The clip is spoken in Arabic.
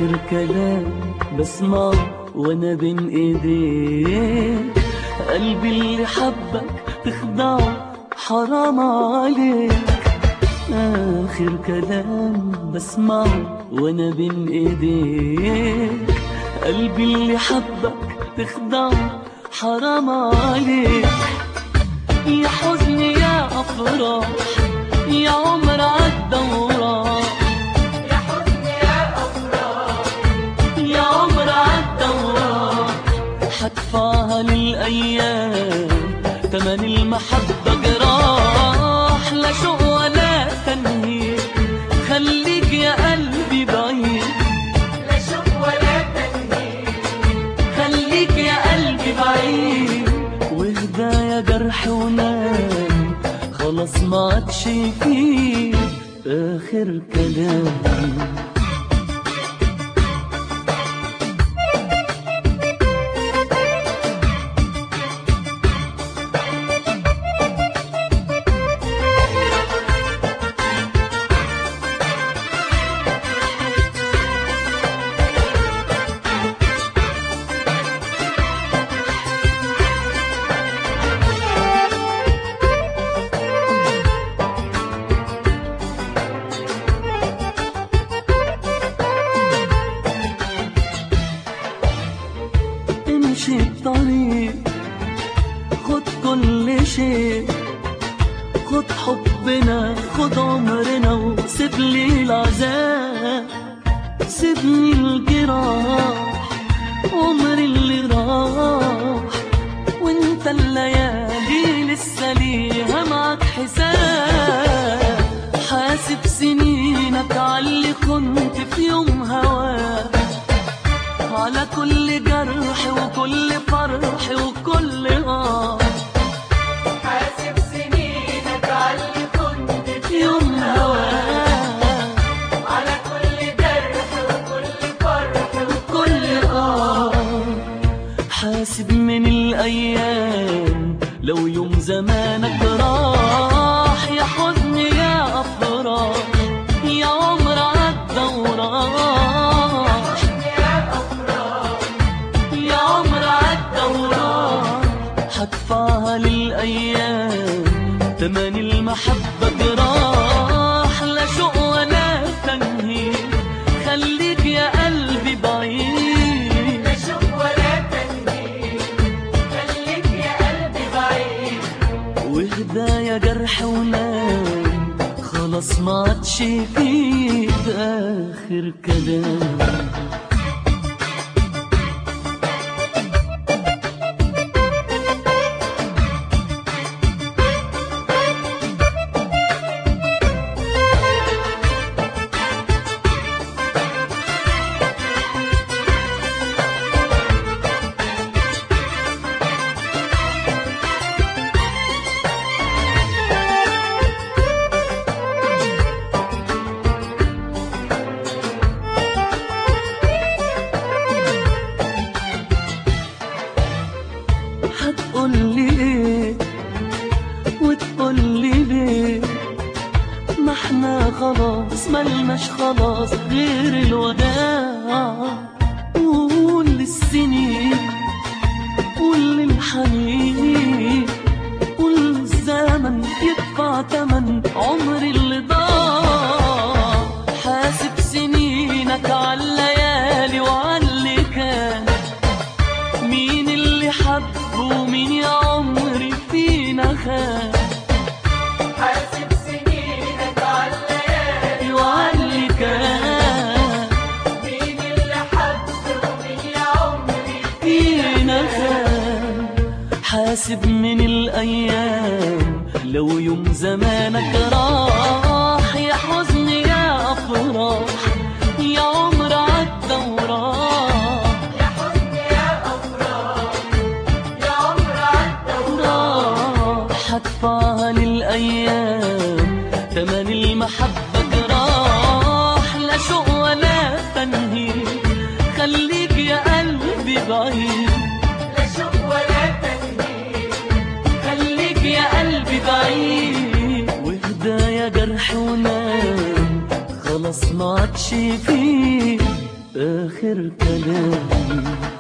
آخر كلام بسمعه وانا بين ايديك، قلبي اللي حبك تخدعه حرام عليك. آخر كلام بسمعه وانا بين ايديك، قلبي اللي حبك تخدعه حرام عليك. يا حزن يا أفراح يا عمر عدى وراح، يا حزن يا أفراح يا عمر عدى وراح، حدفعها للأيام تمن المحبة جراح. لا شوق ولا تنهيد، خليك يا قلبي بعيد. لا شوق ولا تنهيد، خليك يا قلبي بعيد. واهدى يا جرح ونام، خلاص ما عادش فيه آخر كلام. امشي الطريق، خد كل شيء، خد حبنا، خد عمرنا، وسيب لي العذاب، سيبني الجراح، عمري اللي راح، وانت الليالي لسه ليها معك حساب. حاسب سنينك عاللي كنت في يوم هواك، على كل جرح وكل فرح وكل حاسب سنينك عاللي كنت في يوم هواك، على كل جرح وكل فرح وكل حاسب من الأيام لو يوم زمانك راح. يا حزن يا أفراح يا عمر عدى وراح، يا عمر عدى وراح، حدفعها للأيام تمن المحبة جراح. لا شوق ولا تنهيد، خليك يا قلبي بعيد. لا شوق ولا تنهيد، خليك يا قلبي بعيد. واهدى يا جرح ونام، خلاص ما عادش فيه آخر كلام. هتقولي ايه وتقولي ليه، ما احنا خلاص ملناش خلاص غير الوداع. قول للسنين، قول للحنين، قول للزمن يدفع تمن عمري اللي ضاع. حاسب سنينك عالليالي وعاللي كان، مين اللي حب ومين يا عمري فينا خان. حاسب سنينك عالليالي وعاللي كان، مين اللي حب ومين يا عمري فينا خان. حاسب من الأيام لو يوم زمانك راح. يا حزن يا أفراح يا عمر عدى وراح، يا حزن يا أفراح يا عمر عدى وراح، حدفعها للأيام تمن المحبة جراح. لا شوق ولا تنهيد، خليك يا قلبي بعيد. لا شوق ولا تنهيد، خليك يا قلبي بعيد. واهدى يا جرح ونام، خلاص ما عادش فيه آخر كلامي.